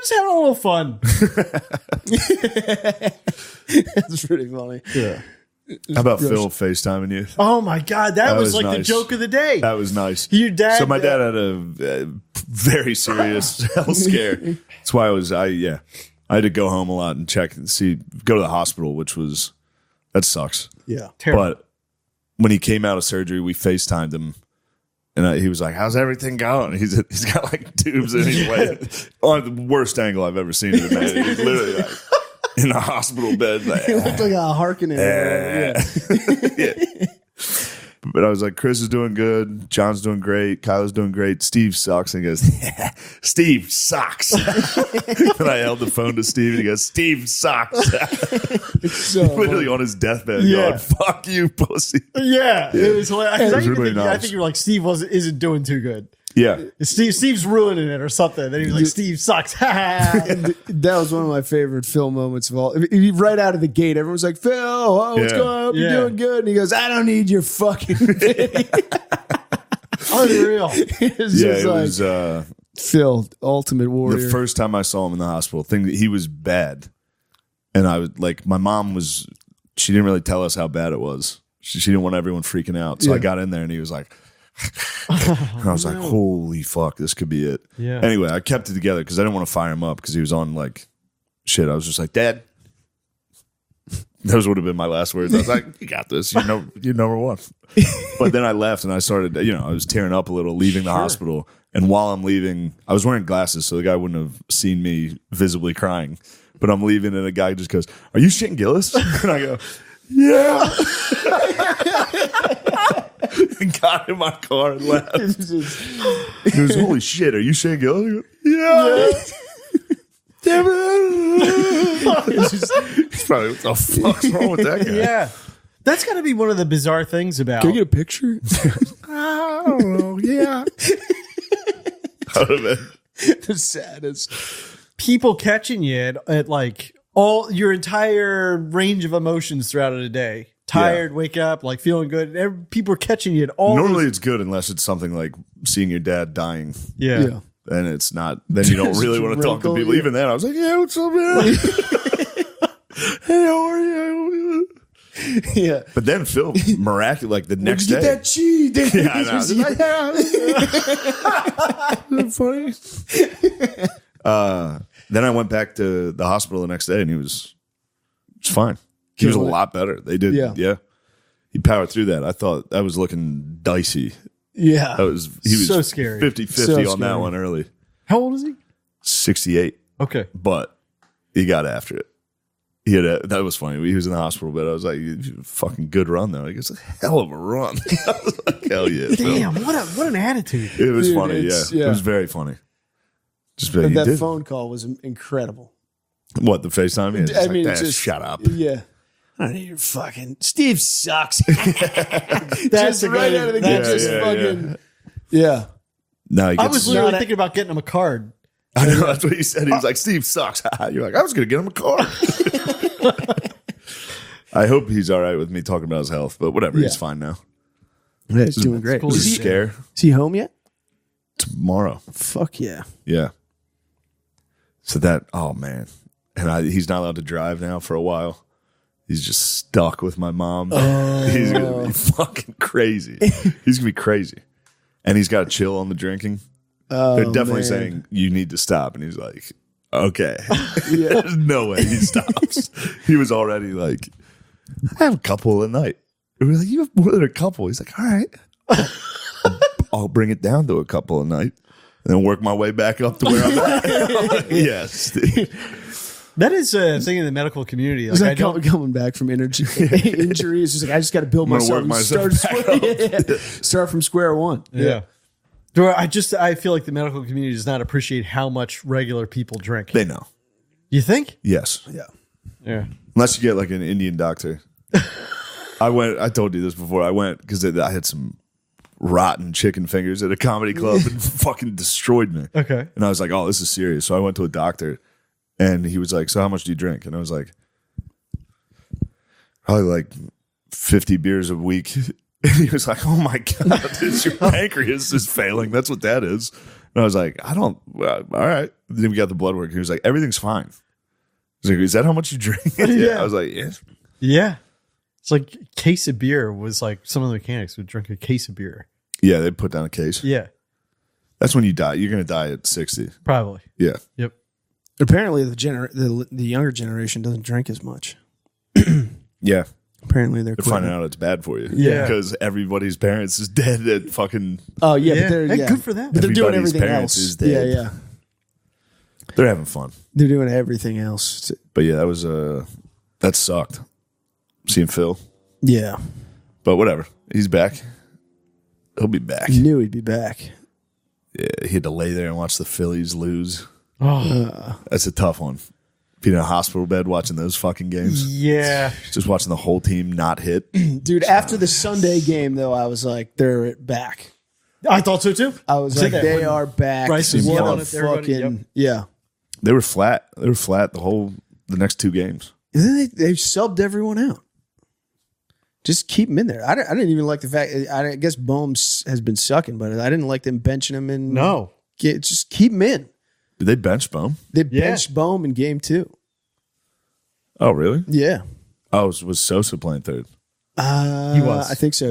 just having a little fun. That's pretty funny. Yeah. How about Phil FaceTiming you? Oh my God, that was like nice. the joke of the day. That was nice. Your dad. So my dad had a very serious health scare. That's why I had to go home a lot and check and go to the hospital, that sucks. Yeah. Terrible. But when he came out of surgery, we FaceTimed him. And he was like, "How's everything going?" He's got like tubes in his way. On the worst angle I've ever seen of him. Man. He's literally like in the hospital bed. Like, He looked like a Harkonnen. yeah. But I was like, Chris is doing good. John's doing great. Kyle's doing great. Steve sucks. And he goes, Steve sucks. And I held the phone to Steve and he goes, Steve sucks. So Literally on his deathbed. Going, fuck you, pussy. Yeah, it was hilarious. Really I nice. think you were like, Steve isn't doing too good. Yeah. Steve's ruining it or something. Then he was like, Steve sucks. that was one of my favorite Phil moments of all. Right out of the gate, everyone's like, Phil, what's Yeah. going on? Hope you're Yeah. doing good. And he goes, I don't need your fucking video. Unreal. It's Yeah, just it like, was Phil, ultimate warrior. the first time I saw him in the hospital. He was bad. And I was like, my mom she didn't really tell us how bad it was. She didn't want everyone freaking out. So Yeah. I got in there and he was like, and I was like, holy fuck, this could be it. Yeah. Anyway, I kept it together because I didn't want to fire him up because he was on like shit. I was just like, Dad. Those would have been my last words. I was like, you got this. You're number one. But then I left and I started, I was tearing up a little leaving the hospital. And while I'm leaving, I was wearing glasses so the guy wouldn't have seen me visibly crying. But I'm leaving and the guy just goes, are you shitting Gillis? And I go, yeah. And got in my car and left. He goes, holy shit, are you Shane Gillis? I go, yeah. Damn it. He's probably, what the fuck's wrong with that guy? Yeah. That's got to be one of the bizarre things about. Can I get a picture? I don't know. Yeah. That would have been. The saddest. people catching you at like all your entire range of emotions throughout the day. Tired, wake up, like feeling good. People are catching you at all. Normally it's good unless it's something like seeing your dad dying. Yeah. And it's not, then you don't really want to talk to people. Yeah. Even then, I was like, yeah, what's up, man? Hey, how are you? Yeah. But then Phil, miraculous, like the next Get day. that cheese. Yeah, I know. Isn't that funny? Then I went back to the hospital the next day and he was fine. He was a lot better. They did. Yeah. He powered through that. I thought that was looking dicey. Yeah. He was So scary. 50-50 So on that scary. one early. How old is he? 68. Okay. But he got after it. That was funny. He was in the hospital, but I was like, fucking good run though. He goes, a hell of a run. I was like, hell yeah. Phil. Damn, what an attitude. It was Dude, funny, it's- yeah. yeah. It was very funny. Just be like, And you that did. phone call was incredible. What, the FaceTime? Yeah, I mean, like, just shut up. Yeah. I don't need your fucking Steve sucks. That's Just a right good- out of the that's gate, a just yeah, fucking yeah. No, he I gets, was literally not a- thinking about getting him a card. I know, that's what he said. He was like, Steve sucks. You're like, I was going to get him a car. I hope he's all right with me talking about his health, but whatever. He's Yeah. fine now. Yeah, he's doing great. cool. Was Is he he- scare? Is he home yet? Tomorrow. Fuck yeah. Yeah. So that, oh man. And he's not allowed to drive now for a while. He's just stuck with my mom. He's going to be fucking crazy. He's going to be crazy. And he's got to chill on the drinking. They're definitely man. saying, you need to stop. And he's like, okay. There's no way he stops. He was already like, I have a couple a night. And we're like, you have more than a couple. He's like, all right. I'll bring it down to a couple a night and then work my way back up to where I'm at. I'm like, yes. Oh, That is a thing in the medical community. Like, It's I like don't. coming back from injury. It's just like I just got to build I'm gonna myself. work myself back Start from square one. Yeah. Bro, I feel like the medical community does not appreciate how much regular people drink. They know. You think? Yes. Yeah. Yeah. Unless you get like an Indian doctor. I told you this before. I went because I had some rotten chicken fingers at a comedy club and fucking destroyed me. Okay. And I was like, oh, this is serious. So I went to a doctor and he was like, so how much do you drink? And I was like, probably like 50 beers a week. And he was like, oh my God, your pancreas is failing. That's what that is. And I was like, I don't. All right. Then we got the blood work. He was like, everything's fine. He's like, is that how much you drink? Yeah. I was like, yeah. Yeah. It's like a case of beer was like some of the mechanics would drink a case of beer. Yeah, they put down a case. Yeah, That's when you die. You're gonna die at 60. probably. Yeah. Yep. Apparently, the younger generation doesn't drink as much. Yeah. Apparently, they're They're finding out it's bad for you. Yeah. Because everybody's parents is dead at fucking. Oh yeah, Yeah. but they're Hey, good for them. But they're doing Everybody's everything parents else. is dead. Yeah, yeah. They're having fun. They're doing everything else. But yeah, that sucked. Seeing Phil. Yeah, But whatever. He's back. He'll be back. knew he'd be back. Yeah, he had to lay there and watch the Phillies lose. Oh, That's a tough one. Being in a hospital bed watching those fucking games. yeah. Just watching the whole team not hit. Dude, after the Sunday game, though, I was like, they're back. I thought so too. I was Said like, that they when are back. Bryce was What yelling a at everybody, fucking yeah. They were flat. They were flat the next two games. And then they subbed everyone out. Just keep him in there. I didn't even like the fact. I guess Bohm's has been sucking, but I didn't like them benching him and No. just keep him in. Did they bench Bohm? They Yeah. benched Bohm in game 2. Oh, really? Yeah, Oh, was Sosa playing third? he was. I think so.